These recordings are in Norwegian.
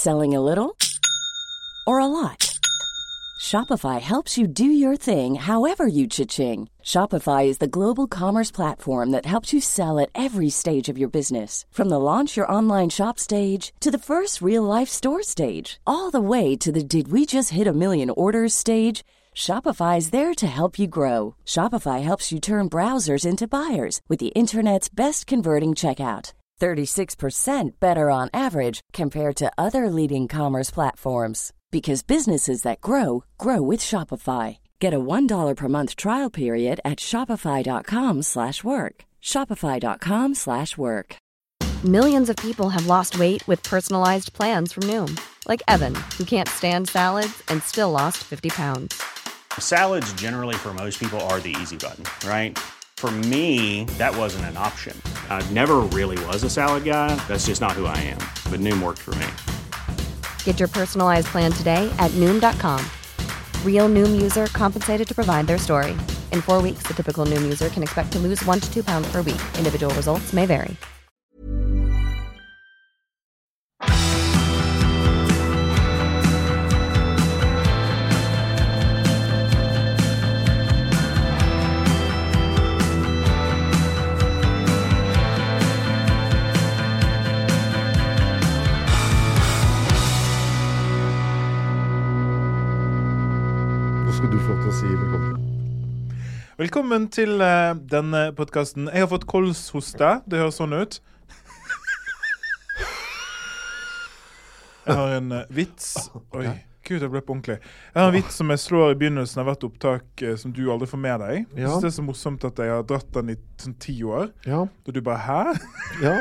Selling a little or a lot? Shopify helps you do your thing however you cha-ching. Shopify is the global commerce platform that helps you sell at every stage of your business. From the launch your online shop stage to the first real-life store stage, all the way to the did we just hit a million orders stage. Shopify is there to help you grow. Shopify helps you turn browsers into buyers with the internet's best converting checkout. 36% better on average compared to other leading commerce platforms. Because businesses that grow, grow with Shopify. Get a $1 per month trial period at shopify.com/work. Shopify.com/work. Millions of people have lost weight with personalized plans from Noom. Like Evan, who can't stand salads and still lost 50 pounds. Salads generally for most people are the easy button, right? For me, that wasn't an option. I never really was a salad guy. That's just not who I am. But Noom worked for me. Get your personalized plan today at Noom.com. Real Noom user compensated to provide their story. In 4 weeks, the typical Noom user can expect to lose 1 to 2 pounds per week. Individual results may vary. Du får lov til å si velkommen. Velkommen til denne podcasten. Jeg har fått kolshoste. Det høres sånn ut. Jeg har en vits. Oi, Gud, jeg ble på ordentlig. Jeg har en vits som jeg slår i begynnelsen av hvert opptak som du aldri får med deg. Jeg synes det er så morsomt at jeg har dratt den i sånn 10 år. Ja. Og du bare, hæ? Ja.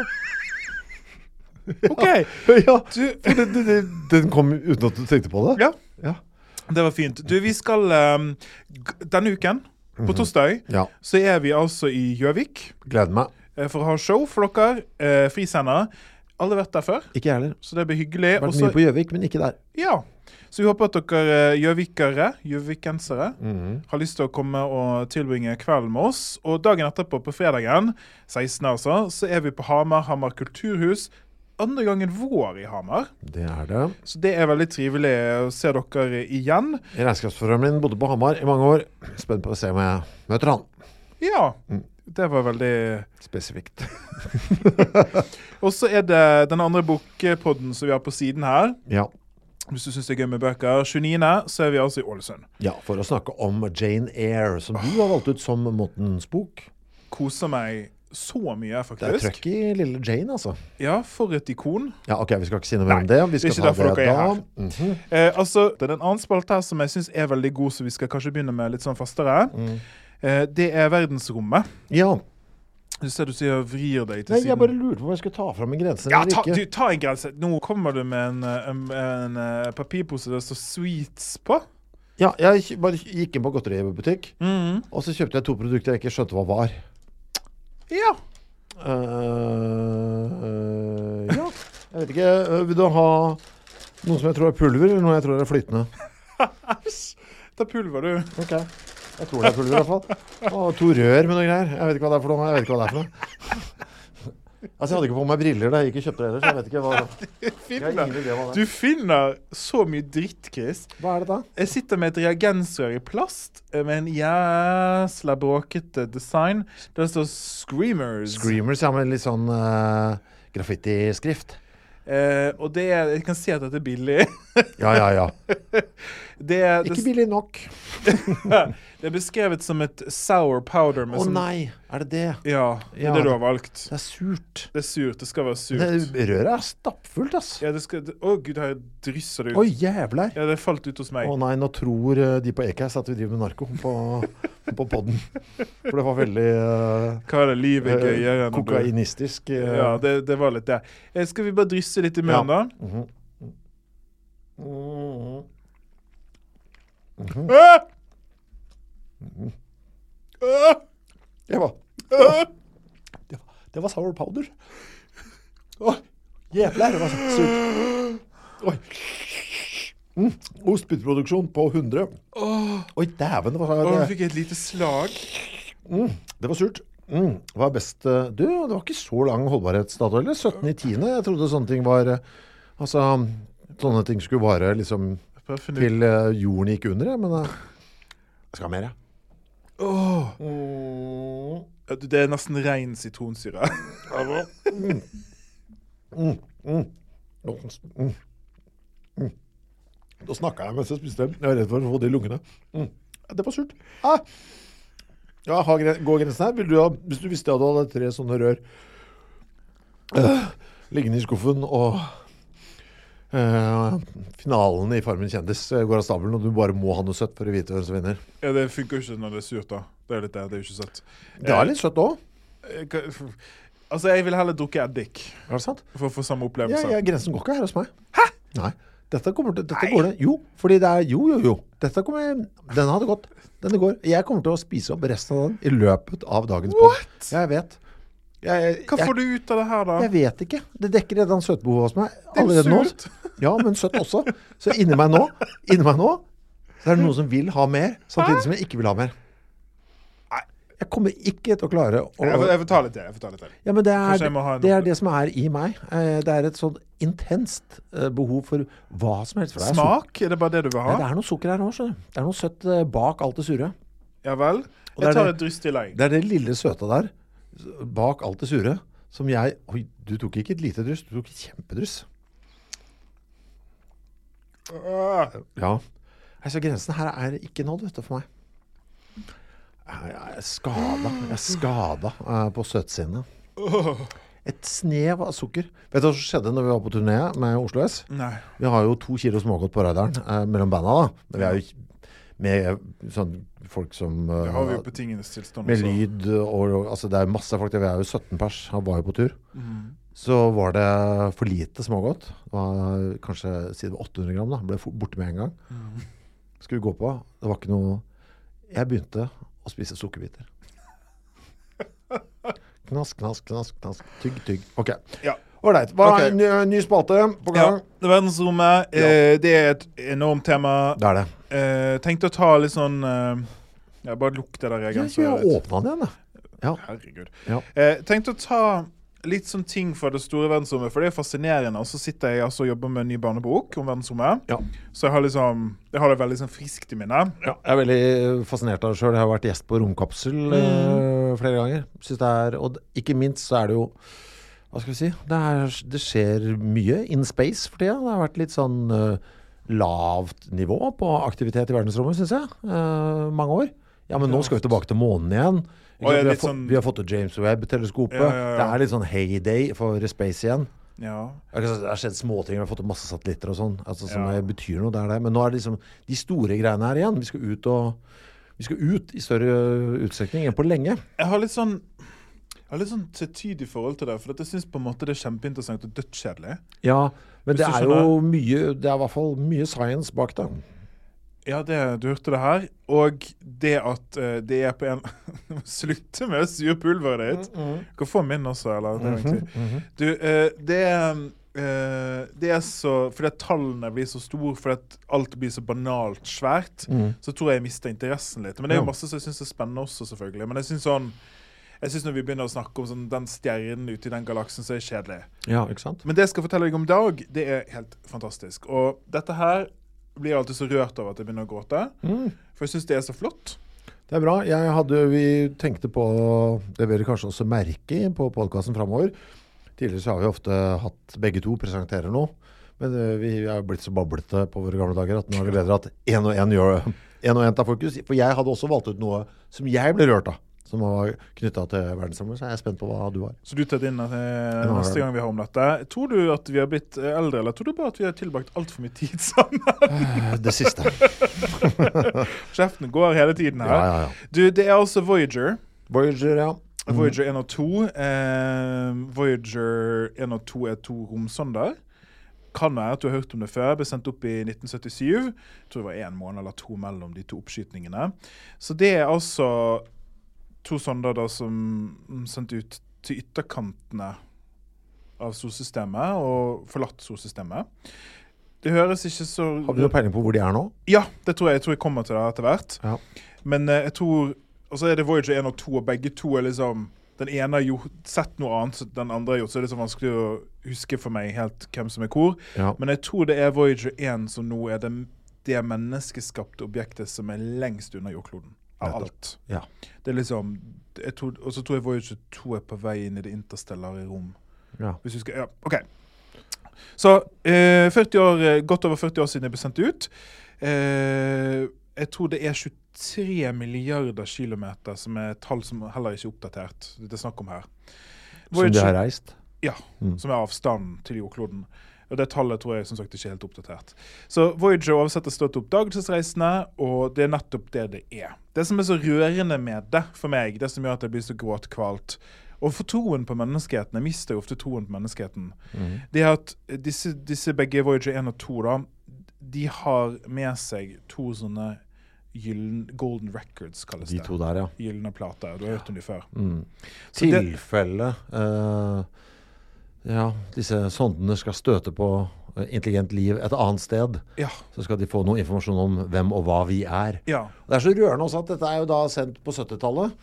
Ok. Ja, den kom uten at du tenkte på det? Ja. Det var fint. Du, vi skal denne uken, på torsdag, så er vi altså i Gjøvik. Gleder meg. For å ha show for dere, frisender. Aldri vært der før. Ikke heller. Så det blir hyggelig. Vært mye på Gjøvik, men ikke der. Ja. Så vi håper at dere gjøvikensere, har lyst til å komme og tilbringe kvelden med oss. Og dagen etterpå, på fredagen, 16. altså, så er vi på Hamar Kulturhus. Andre gangen vår i Hamar. Det er det. Så det er veldig trivelig å se dere igjen. Regnskapsføreren min bodde på Hamar i mange år. Spent på å se om jeg møter han. Ja, det var veldig spesifikt. Og så er det den andre bokpodden som vi har på siden her. Ja. Hvis du synes det er gøy med bøker. 29. så er vi altså i Ålesund. Ja, for å snakke om Jane Eyre, som du har valgt ut som månedens bok. Koser meg så mye, faktisk. Det er trøkk i lille Jane, altså. Ja, for et ikon. Ja, ok, vi skal ikke si noe mer om det. Vi skal ta det da. Altså, det er en annen spalte her som jeg synes er veldig god, så vi skal kanskje begynne med litt sånn fastere. Det er verdensrommet. Ja. Du ser du sier vrir deg til siden. Jeg bare lurte på om jeg skulle ta frem en grense. Ja, ta en grense. Nå kommer du med en papirpose det står sweets på. Ja, jeg bare gikk inn på godteributikk, og så kjøpte jeg 2 produkter jeg ikke skjønte hva var. Ja. Ja, jeg vet ikke. Vil du ha noe som jeg tror er pulver, eller noe jeg tror er flytende? Det er pulver, du. Ok, jeg tror det er pulver i hvert fall. Og 2 rør med noe greier. Jeg vet ikke hva det er for noe. Altså, jeg hadde ikke på meg briller da jeg ikke kjøpte det ellers. Jeg vet ikke hva Du finner så mye dritt, Chris. Hva er det da? Jeg sitter med et reagensrør i plast med en jæsla bråkete design. Det står Screamers. Screamers, ja, med litt sånn graffiti-skrift. Og det er, jeg kan si at dette er billig. Ja. Ikke billig nok. Det er beskrevet som et sour powder. Nei, er det det? Ja, det er det du har valgt. Det er surt. Det er surt, det skal være surt. Røret er stappfullt, ass. Ja, Gud, her drysser det ut. Jævler. Ja, det falt ut hos meg. Nei, nå tror de på Ekeis at vi driver med narko på podden. For det var veldig hva er det livet gøyere enn kokainistisk. Ja, det var litt det. Skal vi bare drysse litt i munnen da? Det var sour powder. Jævlar, det var surt. Oi. Ostbytteproduksjon på 100. Oi, dæven. Jeg fikk et lite slag. Det var surt. Hva er best? Du, det var ikke så lang holdbarhetsdato, eller? 17.10. Jeg trodde sånne ting var... Altså, sånne ting skulle vare liksom til jorden gikk under, men jeg skal ha mer, Det nesten ren sitronsyre. Da snakket jeg mens jeg spiste. Jeg var redd for å få det i lungene. Det var surt. Ja, gå grensen her. Hvis du visste at du hadde 3 sånne rør liggende i skuffen, og finalen i Farmen kjendis går av stabelen, og du bare må ha noe søtt for å vite hvem som vinner. Ja, det funker jo ikke når det er surt da. Det er litt det, det er jo ikke søtt. Det er litt søtt også. Altså, jeg vil heller drukke eddik. Er det sant? For å få samme opplevelse. Ja, grensen går ikke her hos meg. Hæ? Nei. Dette går det. Jo, fordi det er jo. Den hadde gått. Den går. Jeg kommer til å spise opp resten av den i løpet av dagens podd. Jeg vet. Hva får du ut av det her da? Jeg vet ikke. Det dekker redan søtbehovet hos meg. Det er jo surt. Ja, men søtt også. Så inni meg nå, så er det noe som vil ha mer, samtidig som jeg ikke vil ha mer. Jeg kommer ikke til å klare å... Jeg får ta litt til. Ja, men det er det som er i meg. Det er et sånn intenst behov for hva som helst. Smak? Er det bare det du vil ha? Nei, det er noe sukker her også. Det er noe søtt bak alt det sure. Ja vel. Jeg tar et dryss til deg. Det er det lille søte der, bak alt det sure, som jeg... Oi, du tok ikke et lite dryss, du tok et kjempedryss. Ja. Altså, grensen her er ikke nådd, vet du, for meg. Jeg er skada på søtsinnet. Et snev av sukker. Vet du hva som skjedde når vi var på turné med Oslo S? Nei. Vi har jo 2 kilo smågodt på radaren mellom banda da. Men vi er jo med sånn folk som... Det har vi jo på tingenes tilstand med også. Lyd og altså det er masse folk. Vi er jo 17 pers. Han var jo på tur. Så var det for lite smågodt. Det var kanskje siden 800 gram da. Ble borte med en gang. Skulle vi gå på? Det var ikke noe... Jeg begynte å spise sukkerbiter. Knask. Tygg. Ok. Ja. Alright, hva er en ny spalte på gang? Ja, verdensrommet, det er et enormt tema. Det er det. Tenkte å ta litt sånn... bare lukte der jeg åpnet den igjen da. Ja. Herregud. Ja. Tenkte å ta litt sånn ting fra det store verdensrommet, for det er fascinerende. Og så sitter jeg og jobber med en ny barnebok om verdensrommet. Ja. Så jeg har det veldig sånn friskt i minnet. Ja, jeg er veldig fascinert av det selv. Jeg har vært gjest på Romkapsel flere ganger. Synes det er, og ikke minst så er det jo, hva skal vi si, det skjer mye in space for tida. Det har vært litt sånn lavt nivå på aktivitet i verdensrommet, synes jeg. Mange år. Ja, men nå skal vi tilbake til månen igjen. Vi har fått til James Webb-teleskopet. Det er litt sånn heyday for space igjen. Ja. Det har skjedd småting. Vi har fått masse satellitter og sånn. Altså, som betyr noe, det er det. Men nå er det liksom de store greiene her igjen. Vi skal ut i større utstrekning enn på lenge. Jeg har litt sånn tvetydig forhold til det, for jeg synes på en måte det er kjempeinteressant og dødskjedelig. Ja, men det er jo mye, det er i hvert fall mye science bak det. Ja, du hørte det her. Og det at det er på en... Slutte med å syre pulveret ditt. Kan få min også, eller? Du, det er så... Fordi at tallene blir så store, fordi at alt blir så banalt svært, så tror jeg mister interessen litt. Men det er jo masse som jeg synes er spennende også, selvfølgelig. Men jeg synes når vi begynner å snakke om sånn, den stjernen ute i den galaksen, så er det kjedelig. Ja, ikke sant? Men det jeg skal fortelle deg om i dag, det er helt fantastisk. Og dette her blir alltid så rørt av at jeg begynner å gråte. For jeg synes det er så flott. Det er bra. Vi tenkte på, det vil dere kanskje også merke på podcasten fremover. Tidligere så har vi ofte hatt begge to presenterer noe. Men vi er blitt så bablete på våre gamle dager at nå er det bedre at en og en tar fokus. For jeg hadde også valgt ut noe som jeg ble rørt av, som var knyttet til verdensrommet, så jeg er spent på hva du har. Så du tar det inn neste gang vi har om dette. Tror du at vi har blitt eldre, eller tror du bare at vi har tilbrakt alt for mye tid sammen? Det siste. Kjeften går hele tiden her. Ja. Du, det er altså Voyager. Voyager 1 og 2. Voyager 1 og 2 er 2 romsonder. Kan være at du har hørt om det før. Ble sendt opp i 1977. Jeg tror det var 1 måned eller 2 mellom de 2 oppskytningene. Så det er altså 2 sonder da som sendt ut til ytterkantene av solsystemet og forlatt solsystemet. Det høres ikke så... Har du noe peiling på hvor de er nå? Ja, det tror jeg. Jeg tror jeg kommer til det etter hvert. Ja. Men jeg tror... Og så er det Voyager 1 og 2, og begge to er liksom... den ene har sett noe annet som den andre har gjort, så det så vanskelig å huske for meg helt hvem som hvor. Ja. Men jeg tror det Voyager 1 som nå det menneskeskapte objektet som lengst under jordkloden. Av alt. Ja. Det liksom, og så tror jeg Voyager 2 på vei inn i det interstellare rom. Ja. Hvis du skal, ok. Så 40 år, godt over 40 år siden jeg ble sendt ut. Jeg tror det 23 milliarder kilometer som et tall som heller ikke oppdatert. Det snakk om her. Voyager, som de har reist? Ja, som avstanden til jordkloden. Og det tallet tror jeg som sagt ikke er helt oppdatert. Så Voyager oversettes til oppdagelsesreisende, og det nettopp det er. Det som så rørende med det for meg, det som gjør at jeg blir så gråtkvalt, og for troen på menneskeheten, jeg mister jo ofte troen på menneskeheten, det at disse begge Voyager 1 og 2 da, de har med seg 2 sånne golden records, kalles det. De 2 der, ja. Gyllene plater, du har hørt om de før. Tilfelle disse sondene skal støte på intelligent liv et annet sted, så skal de få noe informasjon om hvem og hva vi er. Ja. Det så rørende også at dette jo da sendt på 70-tallet.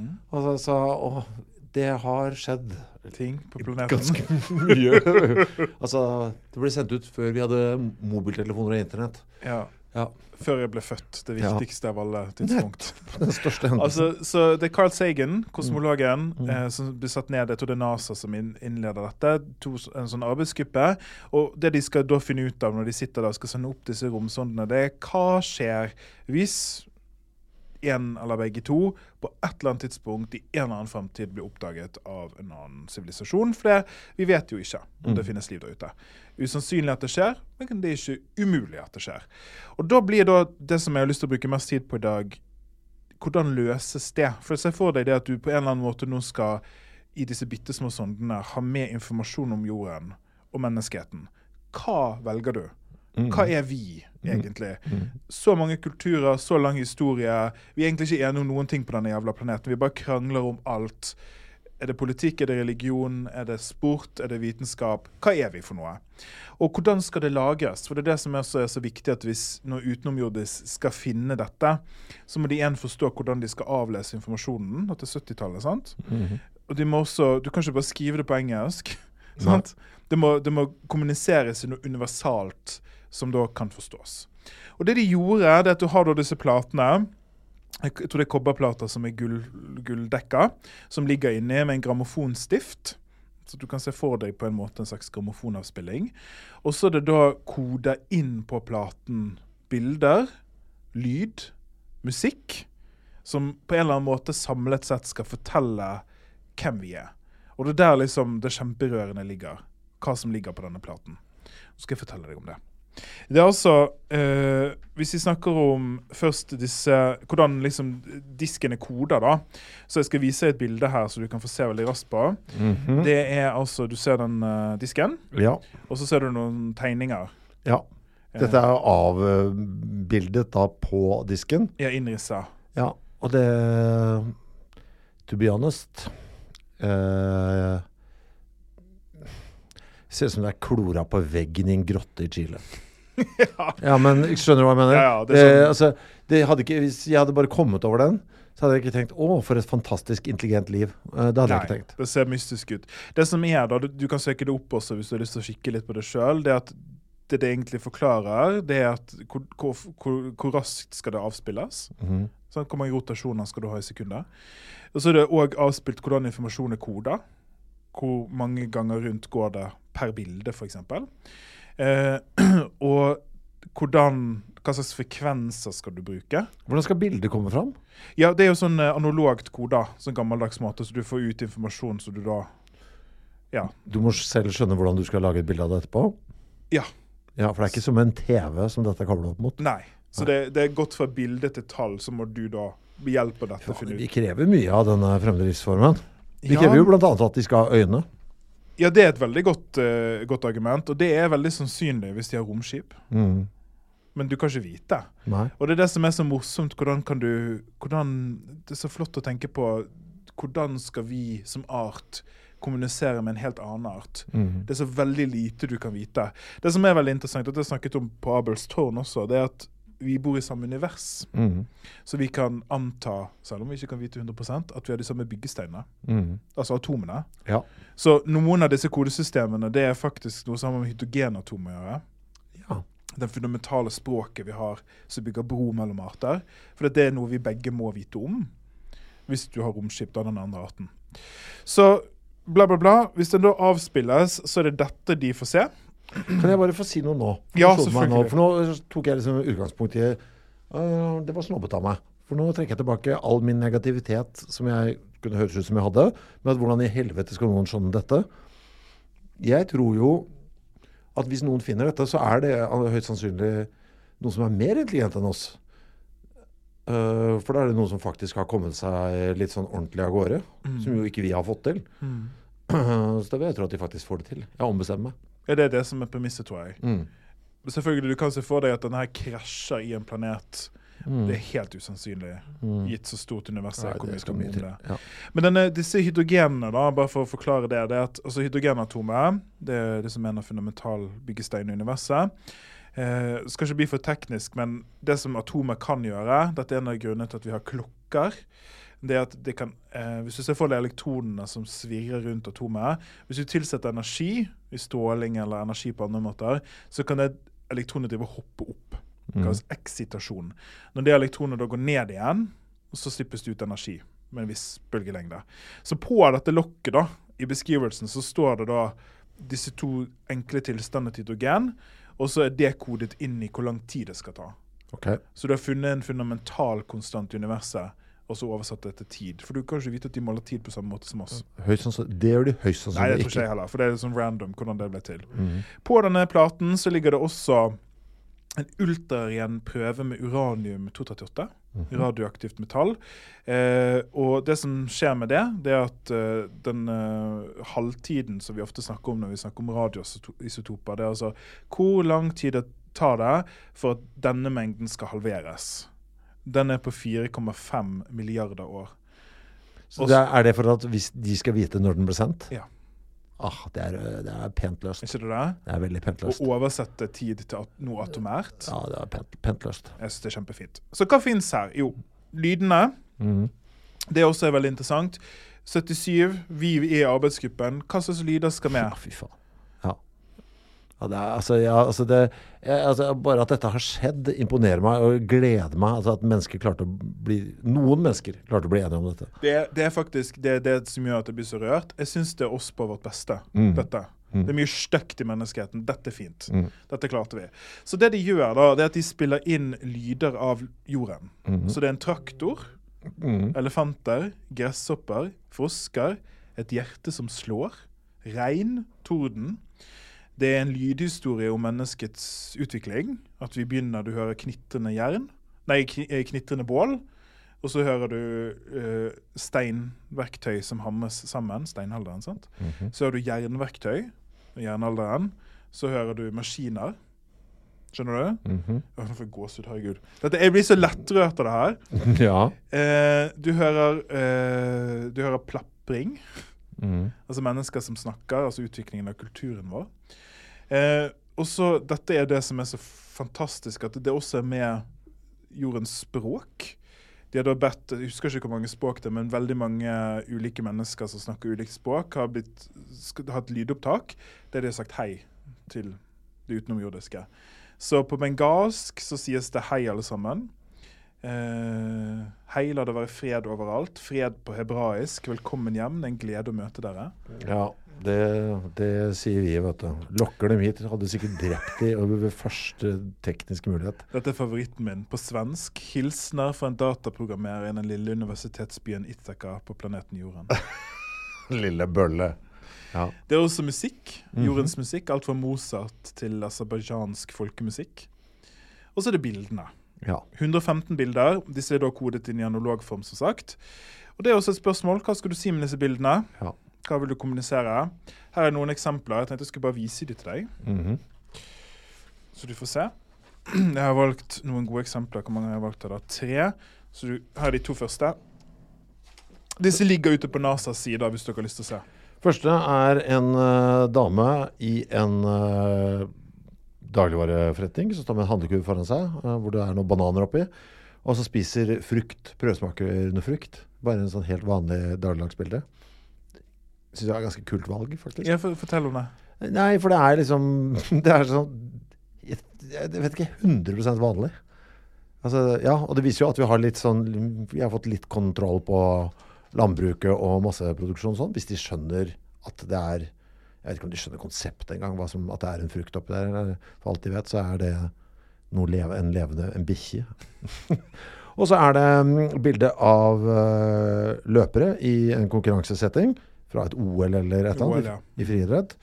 Og det har skjedd ting på planeten. Ganske mye. Det ble sendt ut før vi hadde mobiltelefoner og internett. Ja. Før jeg ble født, det viktigste av alle tidspunkt. Den største hendelsen. Så det Carl Sagan, kosmologen, som ble satt ned, jeg tror det NASA som innleder dette, en sånn arbeidsgruppe, og det de skal da finne ut av når de sitter der og skal sende opp disse romsondene, det hva skjer hvis en eller begge 2 på et eller annet tidspunkt i en eller annen fremtid blir oppdaget av en annen sivilisasjon, for vi vet jo ikke om det finnes liv der ute. Usannsynlig at det skjer, men det ikke umulig at det skjer. Og da blir det som jeg har lyst til å bruke mest tid på i dag, hvordan løses det? For se for deg det at du på en eller annen måte nå skal i disse bittesmå sondene ha med informasjon om jorden og menneskeheten. Hva velger du? Hva vi egentlig? Så mange kulturer, så lang historie. Vi egentlig ikke enige om noen ting på denne jævla planeten. Vi bare krangler om alt. Det politikk? Det religion? Det sport? Det vitenskap? Hva vi for noe? Og hvordan skal det lagres? For det det som også så viktig at hvis noen utenomjordisk skal finne dette, så må de igjen forstå hvordan de skal avlese informasjonen. Dette 70-tallet, sant? Og de må også, du kan ikke bare skrive det på engelsk, sant? Det må kommuniseres i noe universalt som da kan forstås. Og det de gjorde, det at du har da disse platene, jeg tror det kobberplater som gulldekka, som ligger inne med en grammofonstift, så du kan se for deg på en måte en slags grammofonavspilling. Og så det da kodet inn på platen bilder, lyd, musikk, som på en eller annen måte samlet sett skal fortelle hvem vi Og det der liksom det kjemperørende ligger, hva som ligger på denne platen. Så skal jeg fortelle deg om det. Det altså, hvis vi snakker om først hvordan liksom disken koder da, så jeg skal vise et bilde her så du kan få se veldig raskt på. Det altså, du ser den disken, og så ser du noen tegninger. Ja, dette avbildet da på disken. Ja, innrisset. Ja, og det, to be honest, ser ut som det klora på veggen i en grotte i Chile. Ja, men skjønner du hva jeg mener? Ja, det sånn. Det hadde ikke, hvis jeg hadde bare kommet over den, så hadde jeg ikke tenkt, for et fantastisk intelligent liv. Det hadde jeg ikke tenkt. Det ser mystisk ut. Det som da, du kan søke det opp også hvis du har lyst til å kikke litt på det selv, det at det egentlig forklarer, det at hvor raskt skal det avspilles? Sånn, hvor mange rotasjoner skal du ha i sekunder? Og så det også avspilt hvordan informasjon kodet. Hvor mange ganger rundt går det per bilde, for eksempel. Og hva slags frekvenser skal du bruke? Hvordan skal bildet komme fram? Ja, det jo sånn analogt koda, sånn gammeldags måte, så du får ut informasjon, så du da, Du må selv skjønne hvordan du skal lage et bilde av det etterpå? Ja. Ja, for det ikke som en TV som dette kommer opp mot? Nei, så det gått fra bilde til tall, så må du da hjelpe på dette finne ut. De krever mye av denne fremmede livsformen. De krever jo blant annet at de skal ha øyne. Ja, det et veldig godt argument, og det veldig sannsynlig hvis de har romskip. Men du kan ikke vite. Nei. Og det det som så morsomt, det så flott å tenke på, hvordan skal vi som art kommunisere med en helt annen art? Det så veldig lite du kan vite. Det som veldig interessant, og det snakket om på Abels tårn også, det at vi bor i samme univers. Så vi kan anta, selv om vi ikke kan vite 100%, at vi har de samme byggesteinene. Altså atomene. Ja. Så noen av disse kodesystemene, det er faktisk noe som har med hydrogenatomer å gjøre. Ja. Det fundamentale språket vi har som bygger bro mellom arter. For det er noe vi begge må vite om, hvis du har romskip av den andre arten. Så bla bla bla, hvis det da avspilles, så er det dette de får se. Kan jeg bare få si noe nå? Ja, selvfølgelig. For nå tok jeg liksom utgangspunkt i det var snobbet av meg. For nå trekker jeg tilbake all min negativitet som jeg kunne høres ut som jeg hadde, med at hvordan i helvete skal noen skjønne dette. Jeg tror jo at hvis noen finner dette, så er det høyst sannsynlig noen som er mer intelligent enn oss. For da er det noen som faktisk har kommet seg litt sånn ordentlig av gårde, som jo ikke vi har fått til. Så da vil jeg tro at de faktisk får det til. Jeg ombestemmer meg. Ja, det er det som er premisset, tror jeg. Selvfølgelig, du kan se for deg at denne her krasjer i en planet. Det er helt usannsynlig, gitt så stort univers er hvor mye skal om det. Ja. Men disse hydrogenene, da, bare for å forklare det, er at altså, hydrogenatomet, det er det som er en fundamental byggestein i universet. Det skal ikke bli for teknisk, men det som atomet kan gjøre, dette er en av grunnene til at vi har klokker, det er at det kan, hvis du ser for deg elektronene som svirrer rundt atomet, hvis du tilsetter energi i stråling eller energi på andre måter, så kan det elektronet drive og hoppe opp. Det kalles eksitasjon. Når det elektronet da går ned igjen, så slippes det ut energi med en viss bølgelengde. Så på dette lokket da, i beskrivelsen, så står det da disse to enkle tilstandene til hydrogen, og så er det kodet inn i hvor lang tid det skal ta. Okay. Så du har funnet en fundamental konstant i universet, og så oversatt det til tid. For du kan ikke vite at de måler tid på samme måte som oss. Det gjør de høyst sannsynlig ikke. Nei, det tror ikke jeg heller, for det er sånn random hvordan det ble til. På denne platen så ligger det også en ultraren prøve med uranium-238, radioaktivt metall. Og det som skjer med det er at den halvtiden som vi ofte snakker om når vi snakker om radioisotoper, det er altså hvor lang tid det tar det for at denne mengden skal halveres. Den er på 4,5 milliarder år. Så er det for at hvis de skal vite når den ble sendt? Ja. Det er pent løst. Ikke det? Det er veldig pent løst. Å oversette tid til noe atomært. Ja, det er pent løst. Jeg synes det er kjempefint. Så hva finnes her? Jo, lydene. Det også er veldig interessant. 77, vi i arbeidsgruppen. Hva slags lyder skal med? Ja, fy faen. Bare at dette har skjedd imponerer meg og gleder meg at noen mennesker klarte å bli enige om dette. Det er faktisk det som gjør at det blir så rørt. Jeg synes det er oss på vårt beste, dette. Det er mye støkt i menneskeheten. Dette er fint. Dette klarte vi. Så det de gjør da, det er at de spiller inn lyder av jorden. Så det er en traktor, elefanter, gresshopper, frosker, et hjerte som slår, regn, torden. Det er en lydhistorie om menneskets utvikling. At vi begynner, du hører knitrende bål, og så hører du steinverktøy som hamres sammen, steinalderen, sant? Så hører du jernverktøy, jernalderen. Så hører du maskiner. Skjønner du? Nå får jeg gåsehud, herregud. Jeg blir så lettrørt av det her. Ja. Du hører plapring. Altså mennesker som snakker, altså utviklingen av kulturen vår. Og så, dette er det som er så fantastisk, at det også er med jordens språk. De har da bedt, jeg husker ikke hvor mange språk det er, men veldig mange ulike mennesker som snakker ulikt språk har hatt lydopptak, der de har sagt hei til det utenomjordiske. Så på bengalsk så sies det hei alle sammen. Hei, la det være fred overalt. Fred på hebraisk. Velkommen hjem. Det er en glede å møte dere. Ja, det sier vi, vet du. Lokker dem hit, hadde sikkert drept de ved første tekniske mulighet. Dette er favoritten min. På svensk. Hilsner fra en dataprogrammerer i den lille universitetsbyen Ithaca på planeten Jorden. Lille bølle. Ja. Det er også musikk. Jordens musikk. Alt fra Mozart til aserbajdsjansk folkemusikk. Og så er det bildene. Ja. 115 bilder, disse er da kodet inn i analogform som sagt. Og det er også et spørsmål, hva skal du si med disse bildene? Ja. Hva vil du kommunisere? Her er noen eksempler, jeg tenkte jeg skulle bare vise de til deg. Så du får se. Jeg har valgt noen gode eksempler, hvor mange har jeg valgt da? 3. Så her er de 2 første. Disse ligger ute på NASAs side, hvis dere har lyst til å se. Første er en dame i en dagligvareforretning, som står med en handlekurv foran seg, hvor det noen bananer oppi, og så spiser prøvsmaker noe frukt. Bare en sånn helt vanlig dagligdagsbilde. Synes jeg ganske kult valg, faktisk. Ja, fortell om det. Nei, for det liksom, det sånn, jeg vet ikke, 100% vanlig. Altså, ja, og det viser jo at vi har litt sånn, vi har fått litt kontroll på landbruket og masseproduksjon og sånn, hvis de skjønner at det jeg vet ikke om de skjønner konseptet engang, at det en frukt oppi der, eller for alt de vet, så det en bikkje. Og så det bilde av løpere i en konkurransesetting, fra et OL eller et eller annet, i friidrett.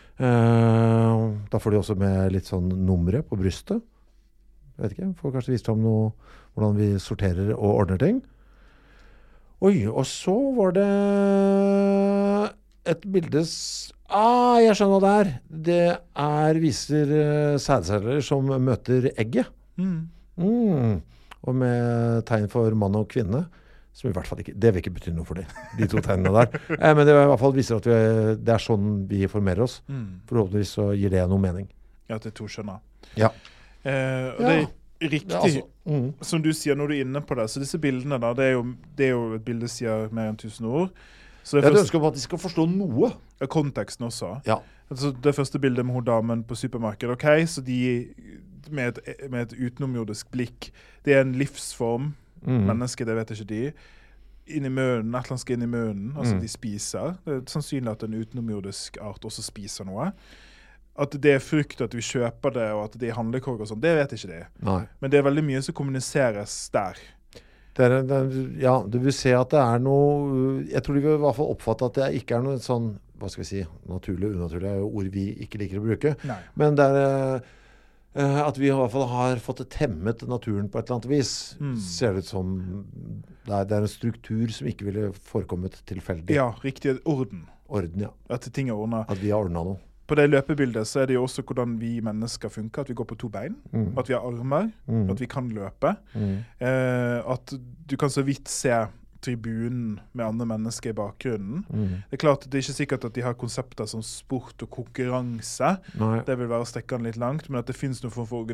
Da får de også med litt sånn numre på brystet. Jeg vet ikke, får kanskje vist fram noe, hvordan vi sorterer og ordner ting. Oi, og så var det et bilde... jeg skjønner hva det viser sædceller som møter egget. Og med tegn for mann og kvinne, som i hvert fall ikke, det vil ikke bety noe for de to tegnene der. Men det i hvert fall viser at det sånn vi formerer oss. Forhåpentligvis så gir det noe mening. Ja, det to skjønner. Ja. Og det riktig, som du sier når du inne på det, så disse bildene da, det jo et bilde sier mer enn 1000 ord. Så jeg ønsker om at de skal forstå noe. Konteksten også. Ja. Altså, det første bildet med hun damen på supermarkedet, ok, så de med et utenomjordisk blikk, det en livsform, mennesker, det vet ikke de, inn i munnen, et eller annet skal inn i munnen, altså de spiser. Det sannsynlig at en utenomjordisk art også spiser noe. At det frukt, at vi kjøper det, og at det handlekorg og sånn, det vet ikke de. Nei. Men det veldig mye som kommuniseres der. Ja, du vil se at det noe, jeg tror de vil i hvert fall oppfatte at det ikke noe sånn, hva skal vi si, naturlig og unaturlig ord vi ikke liker å bruke. Nei. Men det at vi i hvert fall har fått temmet naturen på et eller annet vis, ser det ut som det en struktur som ikke ville forekommet tilfeldig. Ja, riktig. Orden. Orden, ja. At ting ordnet. At vi har ordnet noe. På det løpebildet så det jo også hvordan vi mennesker funker, at vi går på 2 bein, at vi har armer, at vi kan løpe, at du kan så vidt se tribunen med andre mennesker i bakgrunnen. Det klart, det ikke sikkert at de har konsepter som sport og konkurranse. Nei. Det vil være å strekke den litt langt, men at det finnes noe form for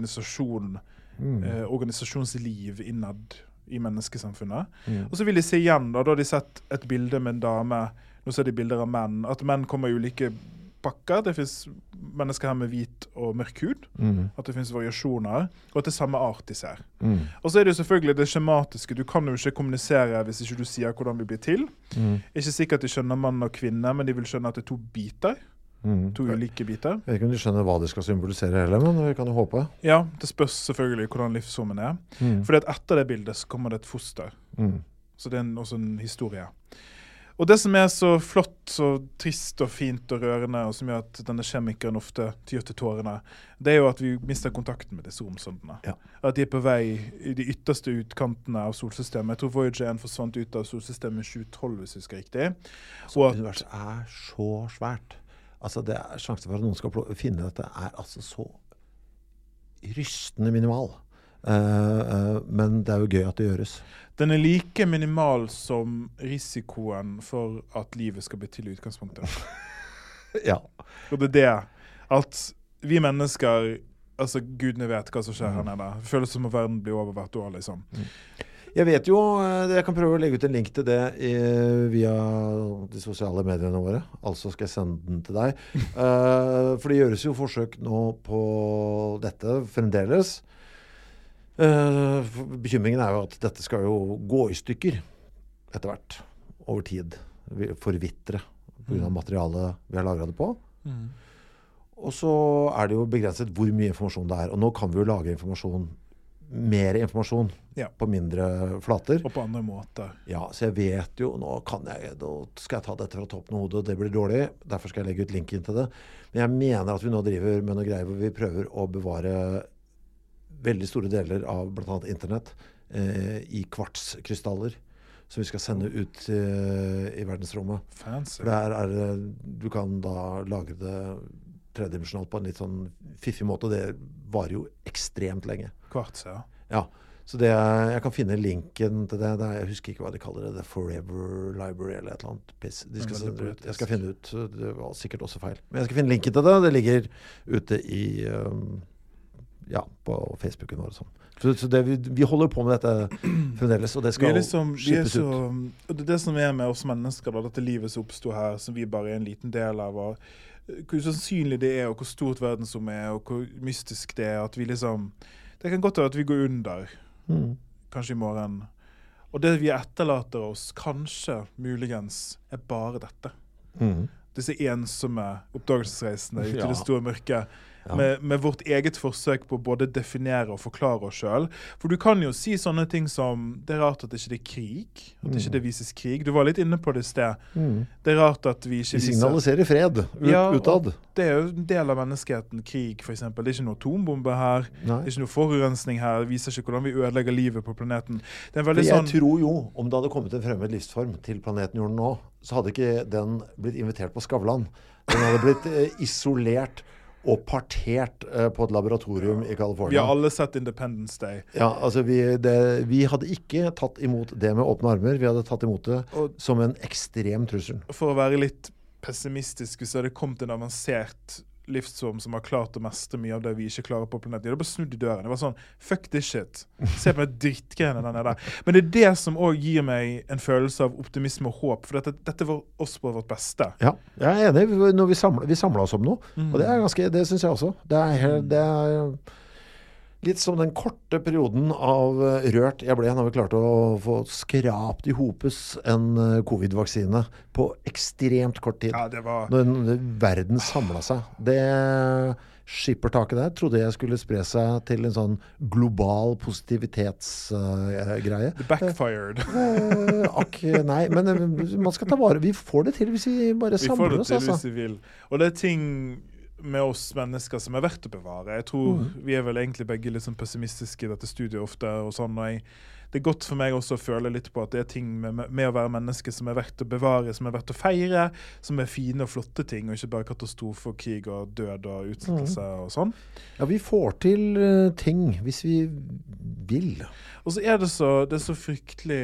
organisasjonsliv innad i menneskesamfunnet. Og så vil de se igjen, da har de sett et bilde med en dame, nå ser de bilder av menn, at menn kommer i ulike pakker, det finnes mennesker her med hvit og mørk hud, at det finnes variasjoner, og at det samme art de ser. Og så det jo selvfølgelig det skjematiske, du kan jo ikke kommunisere hvis ikke du sier hvordan vi blir til. Ikke sikkert de skjønner mann og kvinne, men de vil skjønne at det 2 biter. 2 ulike biter. Jeg vet ikke om de skjønner hva de skal symbolisere heller, men vi kan jo håpe. Ja, det spørs selvfølgelig hvordan livsformen Fordi at etter det bildet så kommer det et foster. Så det også en historie. Og det som så flott, så trist og fint og rørende, og som gjør at denne kjemikeren ofte tyr til tårene, det jo at vi mister kontakten med disse romsondene. Ja. At de på vei i de ytterste utkantene av solsystemet. Jeg tror Voyager 1 forsvant ut av solsystemet i 2012, hvis jeg husker riktig. Så universet så svært. Altså, det sjansen for at noen skal finne dette altså så rystende minimal. Men det jo gøy at det gjøres. Den like minimal som risikoen for at livet skal bli til i utgangspunktet. Ja. Og det at vi mennesker, altså gudene vet hva som skjer her nede. Det føles som om verden blir over hvert år, liksom. Jeg vet jo, jeg kan prøve å legge ut en link til det via de sosiale mediene våre. Altså skal jeg sende den til deg. For det gjøres jo forsøk nå på dette fremdeles. Bekymringen jo at dette skal jo gå i stykker etter hvert, over tid, forvitre på grunn av materialet vi har lagret det på. Og så det jo begrenset hvor mye informasjon det og nå kan vi jo lage mer informasjon på mindre flater. Og på andre måter. Ja, så jeg vet jo, nå skal jeg ta dette fra toppen av hodet, og det blir dårlig, derfor skal jeg legge ut linken til det. Men jeg mener at vi nå driver med noe greier hvor vi prøver å bevare veldig store deler av blant annet internett i kvartskrystaller som vi skal sende ut i verdensrommet. Fancy. For du kan da lagre det tredimensjonalt på en litt sånn fiffig måte, og det varer jo ekstremt lenge. Kvarts, ja. Ja, så jeg kan finne linken til det. Jeg husker ikke hva de kaller det, The Forever Library eller et eller annet piss. Jeg skal finne ut, det var sikkert også feil. Men jeg skal finne linken til det, det ligger ute ja, på Facebooken vår og sånn. Så det, vi holder på med dette fremdeles, og det skal slippes ut. Og det som med oss mennesker, da, dette livet som oppstår her, som vi bare en liten del av, og hvor sannsynlig det og hvor stort verdensrom og hvor mystisk det at vi liksom, det kan godt være at vi går under, kanskje i morgen. Og det vi etterlater oss, kanskje, muligens, bare dette. Disse ensomme oppdagelsesreisene ute i det store mørket, med vårt eget forsøk på både definere og forklare oss selv. For du kan jo si sånne ting som, det rart at det ikke er krig, at ikke det vises krig. Du var litt inne på det i sted. Det rart at vi ikke viser... Vi signaliserer fred utad. Det jo en del av menneskeheten, krig for eksempel. Det ikke noe atombombe her, det ikke noe forurensning her, det viser ikke hvordan vi ødelegger livet på planeten. Det veldig jeg tror jo, om det hadde kommet en fremmed livsform til planeten jorden nå, så hadde ikke den blitt invitert på Skavlan. Den hadde blitt isolert og partert på et laboratorium i California. Vi har alle sett Independence Day. Ja, altså vi hadde ikke tatt imot det med åpne armer. Vi hadde tatt imot det som en ekstrem trussel. For å være litt pessimistisk, så hadde det kommet en avansert livsform som har klart det meste mye av det vi ikke klarer på planeten. Det var bare snudd i døren. Det var sånn, fuck this shit. Se på den drittgreiene den der. Men det det som også gir meg en følelse av optimisme og håp, for dette var oss på vårt beste. Ja, jeg enig. Når vi samlet oss om noe. Og det synes jeg også. Det er litt som den korte perioden av rørt jeg ble når vi klarte å få skrapt i hopes en covid-vaksine på ekstremt kort tid. Ja, det var... Når verden samlet seg. Det skippertaket der trodde jeg skulle spre seg til en sånn global positivitetsgreie. The backfired. Nei, men man skal ta vare. Vi får det til hvis vi bare samler oss. Vi får det til hvis vi vil. Og det ting med oss mennesker som verdt å bevare. Jeg tror vi vel egentlig begge litt sånn pessimistiske i dette studiet ofte, og sånn, og det godt for meg også å føle litt på at det ting med å være menneske som verdt å bevare, som verdt å feire, som fine og flotte ting, og ikke bare katastrofe og krig og død og utsettelse og sånn. Ja, vi får til ting hvis vi vil. Og så det så fryktelig,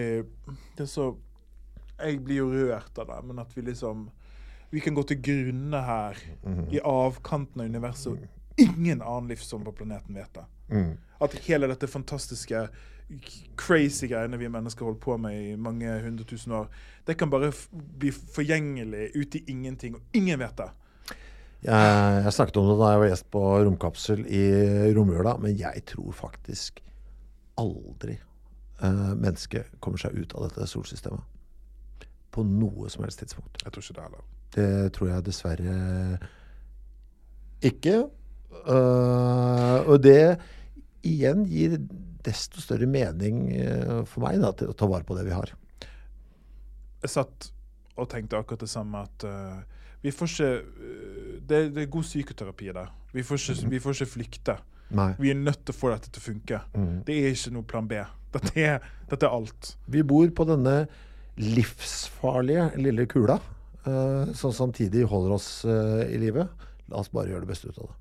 jeg blir jo rørt av det, men at vi kan gå til grunne her i avkanten av universet, og ingen annen livsform på planeten vet det. At hele dette fantastiske, crazy greiene vi mennesker holdt på med i mange 100 000 år, det kan bare bli forgjengelig ut i ingenting, og ingen vet det. Jeg snakket om det da jeg var gjest på Romkapsel i romjula, men jeg tror faktisk aldri mennesket kommer seg ut av dette solsystemet på noe som helst tidspunkt. Jeg tror ikke det heller. Det tror jeg dessverre ikke. Og det igjen gir desto større mening for meg da, til å ta vare på det vi har. Jeg satt og tenkte akkurat det samme, at vi får ikke, det god psykoterapi der. Vi får ikke flykte. Nei. Vi nødt til å få dette til å funke. Det ikke noe plan B. Dette alt. Vi bor på denne livsfarlige lille kula, som samtidig holder oss i livet. La oss bare gjøre det beste ut av det.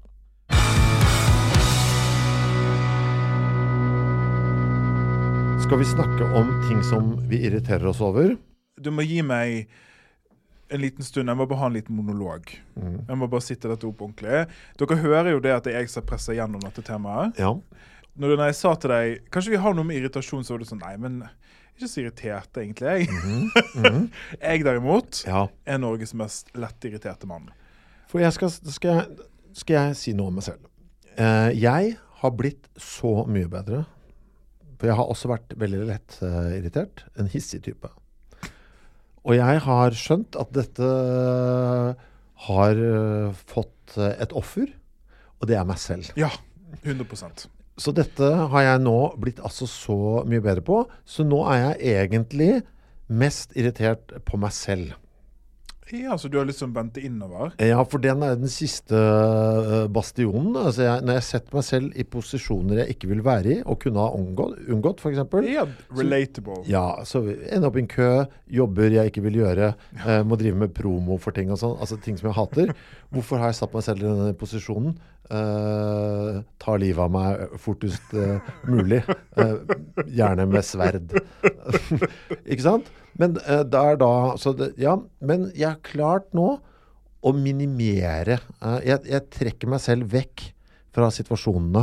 Skal vi snakke om ting som vi irriterer oss over? Du må gi meg en liten stund. Jeg må bare ha en liten monolog. Jeg må bare sitte dette opp ordentlig. Dere hører jo det at jeg skal presse gjennom dette temaet. Ja. Når jeg sa til deg, kanskje vi har noe med irritasjon, så var det sånn, nei, men ikke så irritert egentlig, jeg. Jeg derimot Norges mest lett irriterte mann. For skal jeg si noe om meg selv. Jeg har blitt så mye bedre. For jeg har også vært veldig lett irritert. En hissig type. Og jeg har skjønt at dette har fått et offer, og det er meg selv. Ja, 100%. Så dette har jeg nå blitt altså så mye bedre på. Så nå er jeg egentlig mest irritert på meg selv. Ja, så du har liksom vendt det innover? Ja, for den den siste bastionen. Altså når jeg setter meg selv i posisjoner jeg ikke vil være i, og kunne ha unngått, for eksempel. Ja, relatable. Så ender opp i en kø, jobber jeg ikke vil gjøre, må drive med promo for ting og sånn, altså ting som jeg hater. Hvorfor har jeg satt meg selv i denne posisjonen? Ta livet av meg fortest mulig. Gjerne med sverd. Ikke sant? Men men jeg har klart nå å minimere. Jeg trekker meg selv vekk fra situasjonene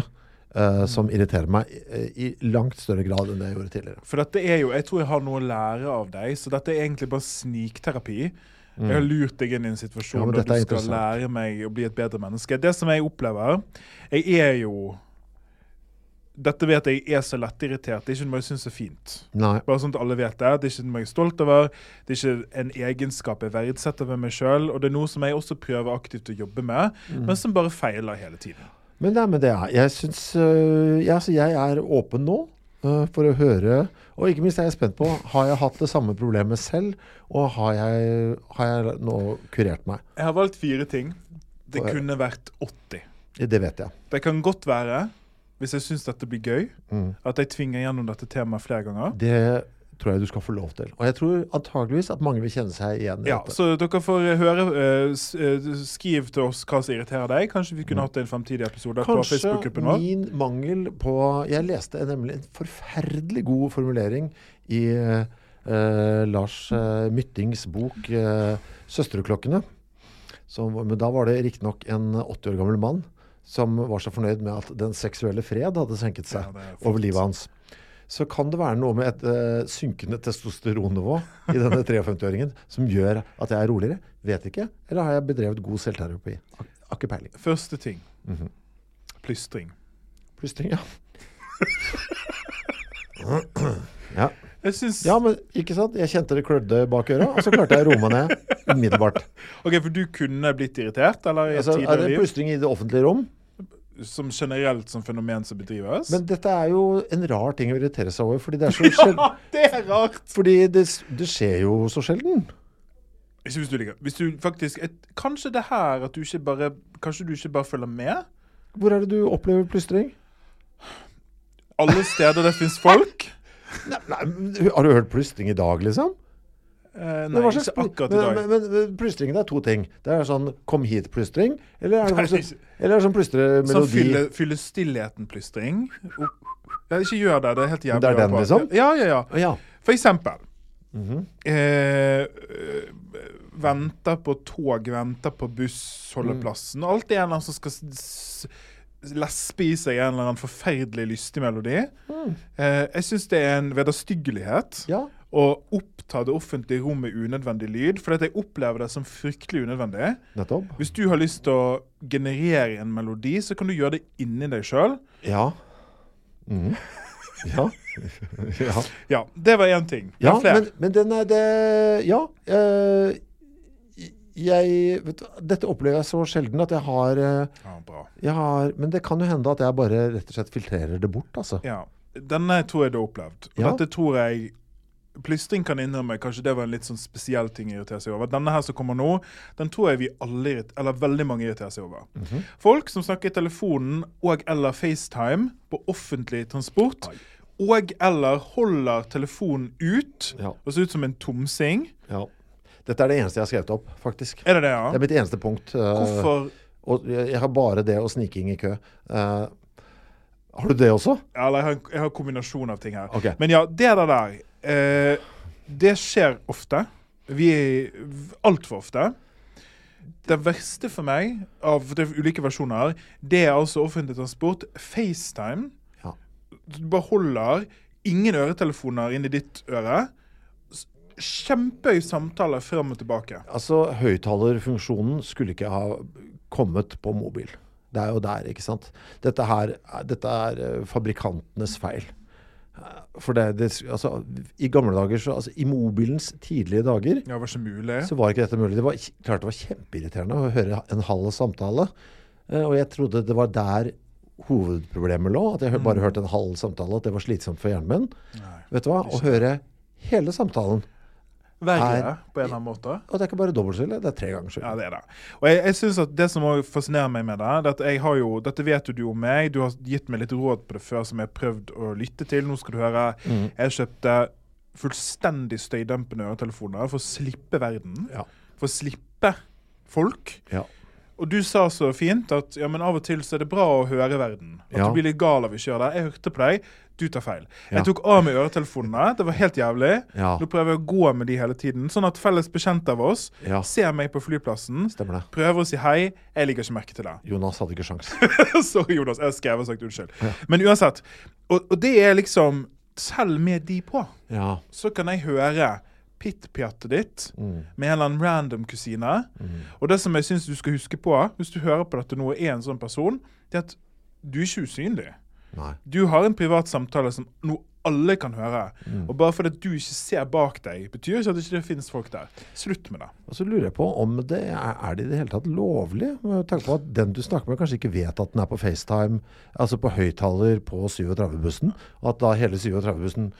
som irriterer meg i langt større grad enn det jeg gjorde tidligere. For dette jo, jeg tror jeg har noe å lære av deg, så dette egentlig bare snikterapi. Jeg har lurt deg inn i en situasjon der du skal lære meg å bli et bedre menneske. Det som jeg opplever, jeg jo... Dette vet jeg så lett irritert. Det ikke noe jeg synes fint. Nei. Bare sånn at alle vet det. Det ikke noe jeg stolt over. Det ikke en egenskap jeg verdsetter ved meg selv. Og det noe som jeg også prøver aktivt å jobbe med, men som bare feiler hele tiden. Men det med det jeg synes... jeg åpen nå for å høre, og ikke minst jeg spent på, har jeg hatt det samme problemet selv, og har jeg nå kurert meg? Jeg har valgt 4 ting. Det kunne vært 80. Det vet jeg. Det kan godt være, hvis jeg synes dette blir gøy, at jeg tvinger gjennom dette temaet flere ganger. Det tror jeg du skal få lov til. Og jeg tror antageligvis at mange vil kjenne seg igjen i dette. Så dere får høre, skriv til oss hva som irriterer deg. Kanskje vi kunne hatt en fremtidig episode på Facebook-gruppen vår. Kanskje min mangel på... Jeg leste nemlig en forferdelig god formulering i Lars Myttings bok Søstreklokkene. Men da var det riktignok en 80 år gammel mann som var så fornøyd med at den seksuelle fred hadde senket seg over livet hans. Så kan det være noe med et synkende testosteronnivå i denne 53-åringen som gjør at jeg roligere. Vet ikke. Eller har jeg bedrevet god selvterapi? Ikke peiling. Første ting. Plystring. Plystring, ja. Ja. Jeg synes... Ja, men ikke sant? Jeg kjente det klødde bak øra, og så klarte jeg å roe meg ned umiddelbart. Ok, for du kunne blitt irritert, eller i et tidligere liv? Er det plystring i det offentlige rom? Som generelt som fenomen som bedrives. Men dette jo en rar ting å irritere seg over, fordi det så sjelden. Ja, det rart! Fordi det skjer jo så sjelden. Ikke hvis du liker. Hvis du faktisk, kanskje det her at du ikke bare, kanskje du ikke bare følger med? Hvor det du opplever plystring? Alle steder det finnes folk. Nei, har du hørt plystring i dag, liksom? Nei, ikke akkurat i dag. Men plystringen 2 ting. Det sånn kom hit plystring, eller det sånn plystremelodi? Sånn fylle stillheten plystring. Ja, ikke gjør det, det helt jævlig. Det den liksom? Ja. For eksempel. Venter på tog, venter på buss, holder plassen. Alt det en som skal lespe i seg en eller annen forferdelig lystig melodi. Jeg synes det en vederstyggelighet. Ja. Og oppta det offentlige rom med unødvendig lyd, for jeg opplever det som fryktelig unødvendig. Nettopp. Hvis du har lyst til å generere en melodi, så kan du gjøre det inni deg selv. Ja. Ja. Ja, det var en ting. Ja, men den det... Ja, vet du, dette opplever jeg så sjelden at jeg har... bra. Men det kan jo hende at jeg bare rett og slett filtrerer det bort, altså. Ja, denne tror jeg du har opplevd. Og dette tror jeg... Plystring kan innrømme, kanskje det var en litt sånn spesiell ting å irritere seg over. Denne her som kommer nå, den tror jeg vi alle, eller veldig mange irriterer seg over. Folk som snakker i telefonen og eller FaceTime på offentlig transport, og eller holder telefonen ut, og ser ut som en tomsing. Ja. Dette det eneste jeg har skrevet opp, faktisk. Det det, ja? Det mitt eneste punkt. Hvorfor? Og jeg har bare det og sniking i kø. Har du det også? Ja, jeg har en kombinasjon av ting her. Okay. Men ja, det der... det skjer ofte. Alt for ofte. Det verste for meg, av de ulike versjoner, det altså offentlig transport. FaceTime. Ja. Du bare holder ingen øretelefoner inn i ditt øre. Kjempehøy samtale frem og tilbake. Altså, høyttalerfunksjonen skulle ikke ha kommet på mobil. Det jo der, ikke sant? Dette fabrikantenes feil. For altså, i gamle dager, altså, i mobilens tidlige dager, ja, var ikke mulig. Så var ikke dette mulig. Klart det var kjempeirriterende å høre en halv samtale. Og jeg trodde det var der hovedproblemet lå, at jeg bare hørte en halv samtale, at det var slitsomt for hjernen min. Vet du hva? Å høre hele samtalen. Verre på en eller annen måte. Og det ikke bare dobbeltskyld, det 3 ganger skyld. Ja, det det. Og jeg synes at det som også fascinerer meg med det, at jeg har jo, dette vet du om meg, du har gitt meg litt råd på det før som jeg har prøvd å lytte til. Nå skal du høre, jeg kjøpte fullstendig støydempende øretelefoner for å slippe verden, for å slippe folk. Ja. Og du sa så fint at ja, men av og til så er det bra å høre verden. At du blir litt gal av å kjøre der. Jeg hørte på deg, du tar feil. Jeg tok av med øretelefonene, det var helt jævlig. Nå prøver jeg å gå med de hele tiden, sånn at felles bekjente av oss ser meg på flyplassen, prøver å si hei, jeg liker ikke merke til det. Jonas hadde ikke sjans. Sorry Jonas, jeg skrev og sagt unnskyld. Men uansett, og det er liksom, selv med de på, så kan jeg høre pitt-pjattet ditt med en eller annen random kusine. Og det som jeg synes du skal huske på, hvis du hører på dette nå er en sånn person, det er at du er ikke usynlig. Nei. Du har en privat samtale som noe alle kan høre. Og bare fordi du ikke ser bak deg, betyr ikke at det ikke finnes folk der. Slutt med det. Og så lurer jeg på om det er det i det hele tatt lovlig? Takk på at den du snakker med kanskje ikke vet at den er på FaceTime, altså på høyttaler på 37-bussen, og at da hele 37-bussen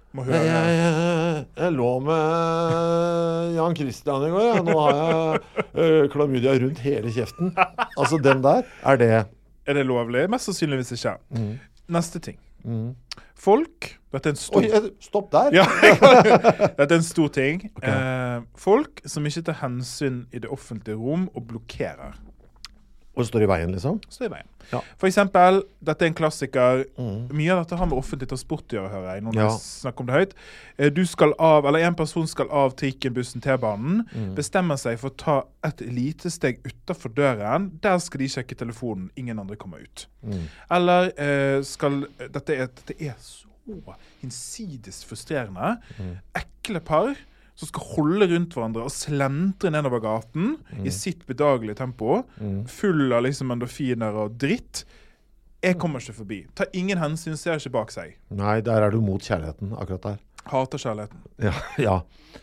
jeg lå med Jan Christian i går, nå har jeg klamydia rundt hele kjeften. Altså den der, er det lovlig? Mest sannsynligvis ikke. Neste ting. Folk, dette er en stor... Oi, stopp der! Ja, dette er en stor ting. Folk som ikke tar hensyn i det offentlige rom og blokkerer. Og står i veien, liksom? Står i veien. For eksempel, dette er en klassiker. Mye av dette har med offentlig transport å gjøre, hører jeg. Noen snakker om det høyt. En person skal av trikken, bussen, T-banen, bestemmer seg for å ta et lite steg utenfor døren. Der skal de sjekke telefonen. Ingen andre kommer ut. Eller dette er så hinsides frustrerende. Ekle par som skal holde rundt hverandre og slentre nedover gaten i sitt bedagelige tempo, full av liksom endorfiner og dritt. Jeg kommer ikke forbi. Ta ingen hensyn, ser ikke bak seg. Nei, der er du mot kjærligheten, akkurat der. Hater kjærligheten. Ja.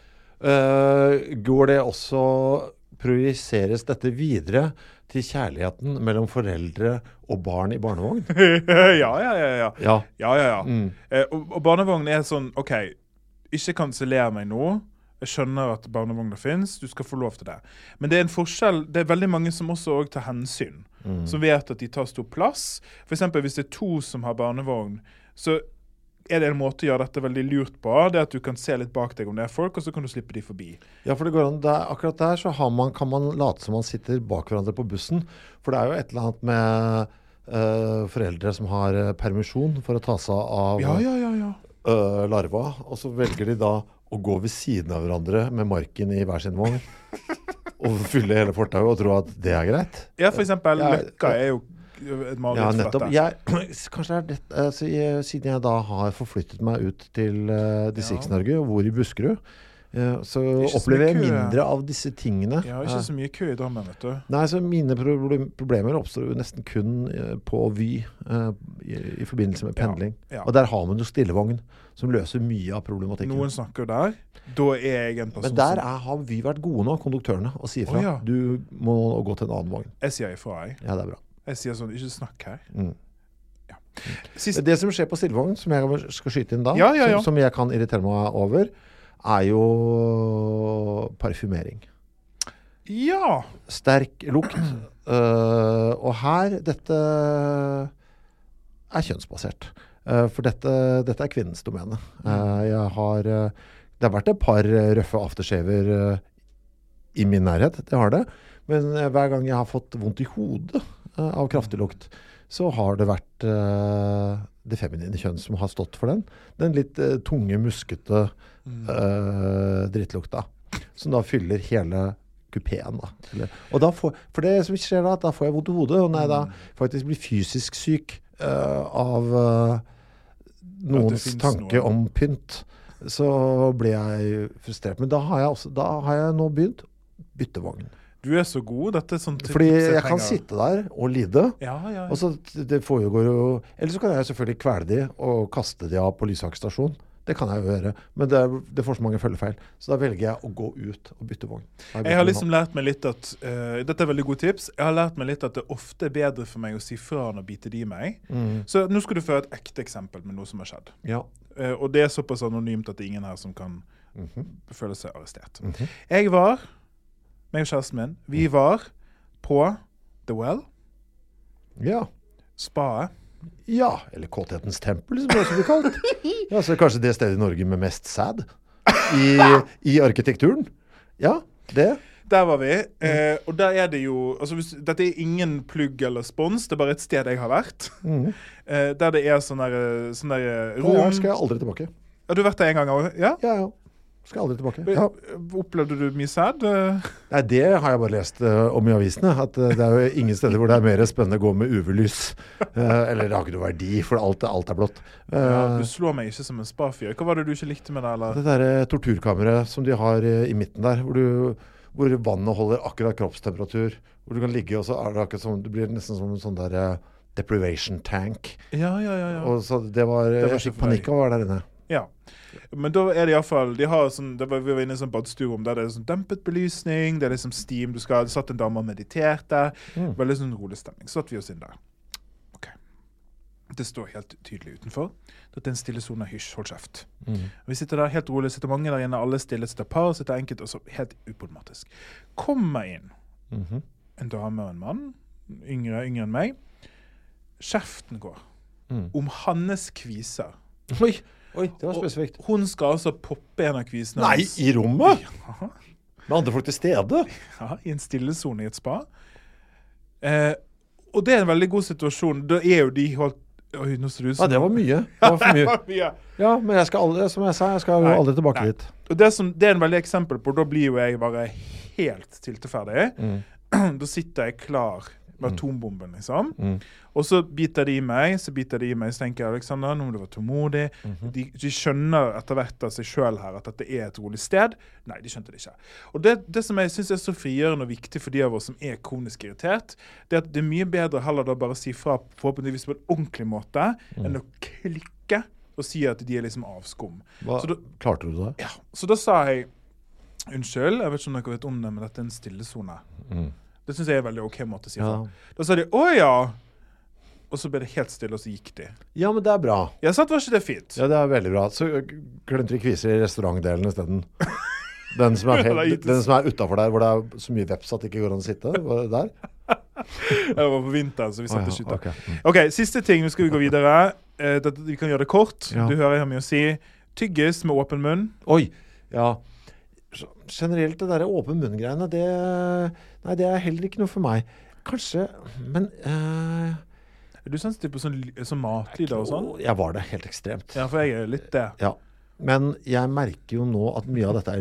Går det også, projiseres dette videre til kjærligheten mellom foreldre og barn i barnevogn? Ja. Og barnevogn er sånn, ok, ikke kanseller meg nå. Jeg skjønner at barnevogner finnes, du skal få lov til det. Men det er en forskjell, det er veldig mange som også tar hensyn, som vet at de tar stor plass. For eksempel hvis det er 2 som har barnevogn, så er det en måte å gjøre dette veldig lurt på, det er at du kan se litt bak deg om det er folk, og så kan du slippe de forbi. Ja, for det går an, akkurat der så kan man late som man sitter bak hverandre på bussen, for det er jo et eller annet med foreldre som har permisjon for å ta seg av larva, og så velger de da å gå ved siden av hverandre med marken i hver sin vogn og fylle hele fortauet og tro at det er greit. Ja, for eksempel Løkka er jo et mareritt for dette. Kanskje er det, siden jeg da har forflyttet meg ut til Distrikts-Norge og bor i Buskerud, så opplever jeg mindre av disse tingene. Ja, ikke så mye kø i Drammen, vet du. Nei, så mine problemer oppstår jo nesten kun på Vy i forbindelse med pendling. Og der har man jo stillevogn som løser mye av problematikken. Noen snakker der. Da er jeg en person Men der har vi vært gode nå, konduktørene, og sier fra. Du må gå til en annen vogn. Jeg sier ifra, jeg. Ja, det er bra. Jeg sier sånn, ikke snakk her. Det som skjer på stillevogn, som jeg skal skyte inn da, som jeg kan irritere meg over, er jo parfymering. Ja! Sterk lukt. Og her, dette er kjønnsbasert. For dette er kvinnens domene. Det har vært et par røffe aftershaver i min nærhet, det har det. Men hver gang jeg har fått vondt i hodet av kraftig lukt, så har det vært det feminine kjønn som har stått for den. Den litt tunge, muskete drittlukta, som da fyller hele kupeen. Og da for det som skjer da får jeg vondt i hodet, og når jeg da faktisk blir fysisk syk av noens tanke om pynt, så blir jeg frustrert. Men da har jeg nå begynt byttevogn. Du er så god, dette er sånn... Fordi jeg kan sitte der og lide, og så det foregår jo... Eller så kan jeg selvfølgelig kvele de og kaste de av på Lysaker-stasjon. Det kan jeg jo gjøre, men det får så mange følgefeil. Så da velger jeg å gå ut og bytte vogn. Jeg har liksom lært meg litt at, dette er veldig god tips, jeg har lært meg litt at det ofte er bedre for meg å si fra enn å bite de meg. Så nå skal du få et ekte eksempel med noe som har skjedd. Ja. Og det er såpass anonymt at det er ingen her som kan føle seg arrestert. Meg og kjæresten min, vi var på The Well. Ja. Spaet. Ja, eller Kåthetens tempel, som det også blir kalt. Ja, så kanskje det stedet i Norge med mest sæd i arkitekturen. Ja, det. Der var vi. Og der det jo altså, dette ingen plugg eller spons, det bare et sted jeg har vært. Der det sånn der rom. Ja, skal jeg aldri tilbake. Har du vært der en gang også? Ja? Ja. Skal aldri tilbake. Ja. Opplevde du mye sad? Nei, det har jeg bare lest om i avisene. At det jo ingen steder hvor det mer spennende å gå med UV-lys. Eller det har ikke noe verdi, for alt blått. Du slår meg ikke som en spafyr. Hva var det du ikke likte med det? Eller? Det der torturkammeret som de har i midten der, hvor vannet holder akkurat kroppstemperatur. Hvor du kan ligge, og så det akkurat sånn, det blir nesten som en sånn der deprivation tank. Ja. Og så det var jeg fikk panikk av å være der inne. Ja. Men da det i hvert fall, de har sånn, vi var inne i en sånn badstuerom der det sånn dempet belysning, det liksom steam, det satt en dame og mediterte, veldig sånn rolig stemning. Så satt vi oss inn der. Ok. Det står helt tydelig utenfor. Dette en stille zone, hysj, hold kjeft. Vi sitter der helt rolig, sitter mange der inne, alle stille, sitter par, sitter enkelt, og så helt uproblematisk. Kommer inn en dame og en mann, yngre enn meg. Kjeften går. Om hans kviser. Oi, det var spesifikt. Hun skal altså poppe en av kvisene. Nei, i rommet? Ja. Med andre folk til stede? Ja, i en stillezone i et spa. Og det en veldig god situasjon. Da jo de holdt... Oi, nå ser det ut som... Ja, det var mye. Det var for mye. Ja, men jeg skal aldri, som jeg sa, jeg skal aldri tilbake dit. Og det en veldig eksempel på, da blir jo jeg bare helt tilteferdig. Da sitter jeg klar med atombomben, liksom. Og så biter de i meg, så tenker jeg, Alexander, nå må du være tålmodig. De skjønner etter hvert av seg selv her at dette et rolig sted. Nei, de skjønte det ikke. Og det som jeg synes så frigjørende og viktig for de av oss som kronisk irritert, det at det mye bedre heller da bare si fra forhåpentligvis på en ordentlig måte, enn å klikke og si at de liksom avskum. Klarte du det? Ja, så da sa jeg, unnskyld, jeg vet ikke om dere vet om det, men dette en stillezone. Det synes jeg en veldig ok måte å si fra. Da sa de, ja. Og så ble det helt stille, og så gikk de. Ja, men det bra. Ja, sant, var ikke det fint? Ja, det veldig bra. Så glemte de kviser i restaurantdelen i stedet. Den som utenfor der, hvor det så mye veps at det ikke går an å sitte. Var det der? Det var på vinteren, så vi satt ikke ute. Ok, siste ting, nå skal vi gå videre. Vi kan gjøre det kort. Du hører jeg har mye å si. Tyggis med åpen munn. Oi, ja. Generelt det der åpen munn-greiene, det heller ikke noe for meg. Kanskje, men... Er du sensitiv på sånn matlyder og sånn? Jeg var det helt ekstremt. Ja, for jeg litt det. Ja, men jeg merker jo nå at mye av dette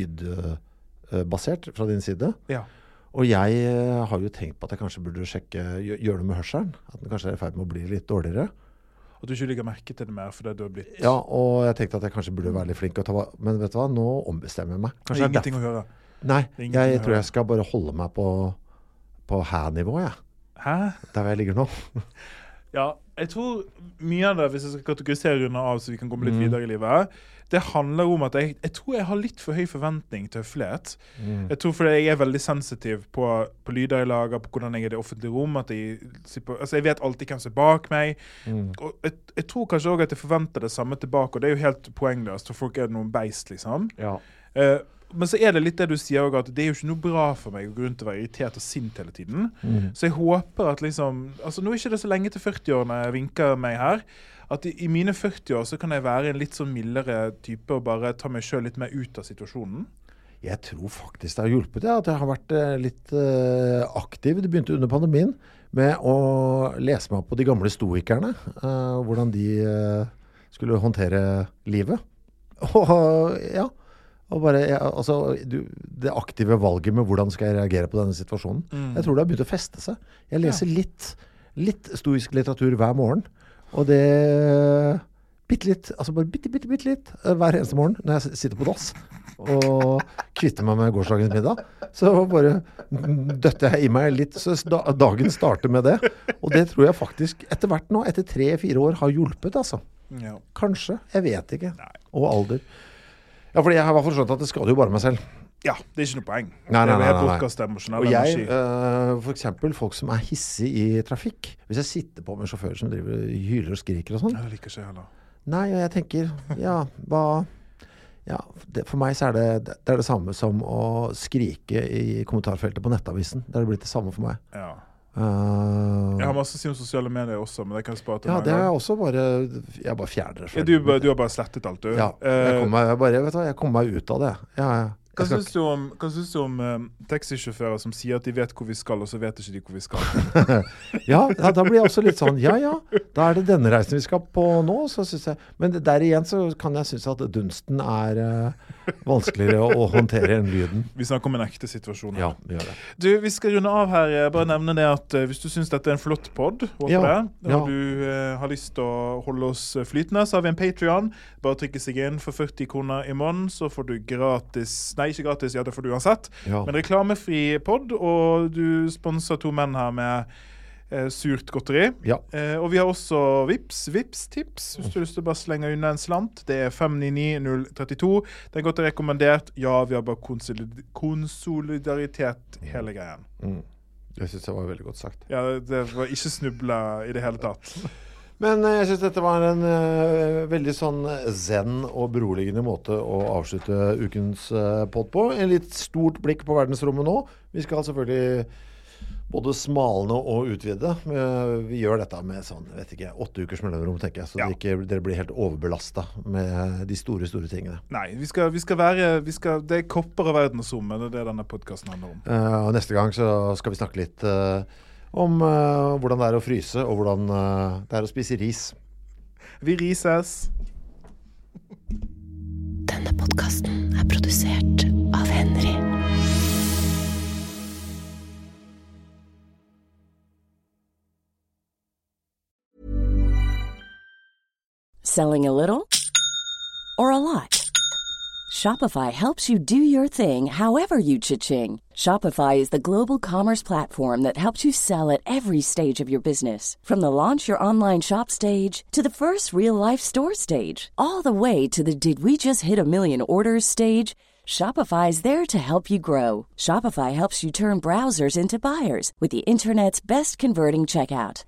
lydbasert fra din side. Ja. Og jeg har jo tenkt på at jeg kanskje burde gjøre det med hørselen. At den kanskje i ferd med å bli litt dårligere. Og du ikke legger merke til det mer, for det du har blitt... Ja, og jeg tenkte at jeg kanskje burde være litt flink men vet du hva, nå ombestemmer jeg meg. Kanskje det ingenting å høre? Nei, jeg tror jeg skal bare holde meg på hæ-nivå, jeg. Hæ? Der hvor jeg ligger nå. Ja, jeg tror mye av det, hvis jeg skal kategorisere under av, så vi kan komme litt videre i livet, det handler om at jeg tror jeg har litt for høy forventning til høflighet. Jeg tror fordi jeg veldig sensitiv på lyder jeg lager, på hvordan jeg det offentlige rom, at jeg vet alltid hvem som bak meg. Og jeg tror kanskje også at jeg forventer det samme tilbake, og det jo helt poengløst, for folk noen beist, liksom. Ja. Men så det litt det du sier også, at det jo ikke noe bra for meg å gå rundt og være irritert og sint hele tiden. Så jeg håper at liksom, altså nå ikke det så lenge til 40-årene jeg vinker meg her, at i mine 40 år så kan jeg være en litt sånn mildere type og bare ta meg selv litt mer ut av situasjonen. Jeg tror faktisk det har hjulpet at jeg har vært litt aktiv. Det begynte under pandemien med å lese meg på de gamle stoikerne, hvordan de skulle håndtere livet. Og ja, og bare, altså, det aktive valget med hvordan skal jeg reagere på denne situasjonen. Jeg tror det har begynt å feste seg. Jeg leser litt stoisk litteratur hver morgen. Og det bitte litt, altså bare bitte litt hver eneste morgen når jeg sitter på dass og kvitter meg med gårsdagens middag, så bare døtter jeg i meg litt, så dagen starter med det. Og det tror jeg faktisk etter hvert nå, etter 3-4 år, har hjulpet, altså. Ja. Kanskje, jeg vet ikke. Nei. Og alder. Ja, fordi jeg har i hvert fall skjønt at det skader jo bare meg selv. Ja, det ikke noe poeng. Nei. Og jeg, for eksempel folk som hissig i trafikk. Hvis jeg sitter på med sjåfører som driver hyler og skriker og sånn. Jeg liker ikke heller. Nei, og jeg tenker, for meg så det det samme som å skrike i kommentarfeltet på nettavisen. Det har blitt det samme for meg. Ja. Jeg har masse å si om sosiale medier også, men det kan jeg spare til meg. Ja, det har jeg også bare fjerner det. Du har bare slettet alt, du. Ja, jeg kommer meg ut av det. Hva synes du om taxisjåfører som sier at de vet hvor vi skal, og så vet ikke de hvor vi skal? Ja, da blir jeg også litt sånn, ja, da er det denne reisen vi skal på nå, så synes jeg. Men der igjen så kan jeg synes at dunsten er vanskeligere å håndtere enn lyden. Vi snakker om en ekte situasjon. Ja, vi gjør det. Du, vi skal runde av her. Bare nevne det at hvis du synes dette er en flott podd, og du har lyst til å holde oss flytende, så har vi en Patreon. Bare trykke seg inn for 40 kroner i måneden, så får du gratis, nei, ikke gratis, ja, det får du uansett, men reklamefri podd, og du sponser 2 menn her med surt godteri. Ja. Og vi har også Vips-tips, hvis du har lyst til å bare slenge unna en slant. Det er 599-032. Det er godt rekommendert. Ja, vi har bare konsolidaritet hele greien. Jeg synes det var veldig godt sagt. Ja, det var ikke snubla i det hele tatt. Men jeg synes dette var en veldig sånn zen og beroligende måte å avslutte ukens podd på. En litt stort blikk på verdensrommet nå. Vi skal selvfølgelig både smalne og utvide. Vi gjør dette med sånn, 8 ukers mellomrom, tenker jeg, så dere blir helt overbelastet med de store tingene. Nei, vi skal være, det er kopper av verdensrommet, det er det denne podcasten handler om. Og neste gang så skal vi snakke litt om hvordan det er å fryse, og hvordan det er å spise ris. Vi rises! Denne podcasten er produsert av Henry. Selling a little or a lot? Shopify helps you do your thing however you cha-ching. Shopify is the global commerce platform that helps you sell at every stage of your business. From the launch your online shop stage to the first real-life store stage, all the way to the did we just hit a million orders stage. Shopify is there to help you grow. Shopify helps you turn browsers into buyers with the internet's best converting checkout.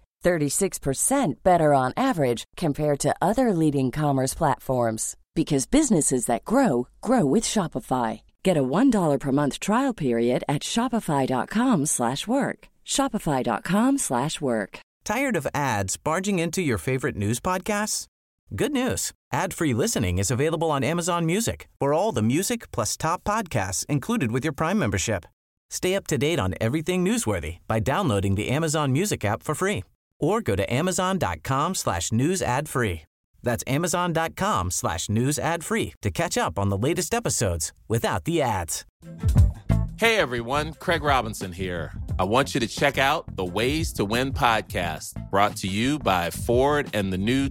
36% better on average compared to other leading commerce platforms. Because businesses that grow, grow with Shopify. Get a $1 per month trial period at shopify.com/work. Shopify.com/work. Tired of ads barging into your favorite news podcasts? Good news. Ad-free listening is available on Amazon Music for all the music plus top podcasts included with your Prime membership. Stay up to date on everything newsworthy by downloading the Amazon Music app for free. Or go to amazon.com/news ad free. That's amazon.com/news ad free to catch up on the latest episodes without the ads. Hey everyone, Craig Robinson here. I want you to check out the Ways to Win podcast, brought to you by Ford and the new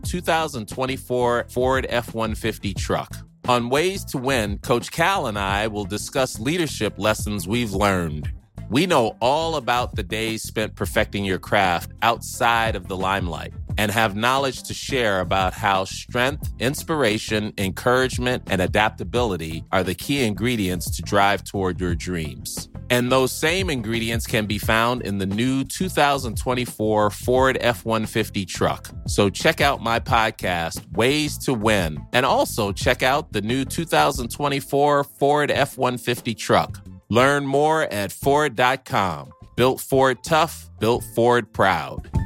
2024 Ford F-150 truck. On Ways to Win, Coach Cal and I will discuss leadership lessons we've learned. We know all about the days spent perfecting your craft outside of the limelight and have knowledge to share about how strength, inspiration, encouragement, and adaptability are the key ingredients to drive toward your dreams. And those same ingredients can be found in the new 2024 Ford F-150 truck. So check out my podcast, Ways to Win, and also check out the new 2024 Ford F-150 truck. Learn more at Ford.com. Built Ford tough, built Ford proud.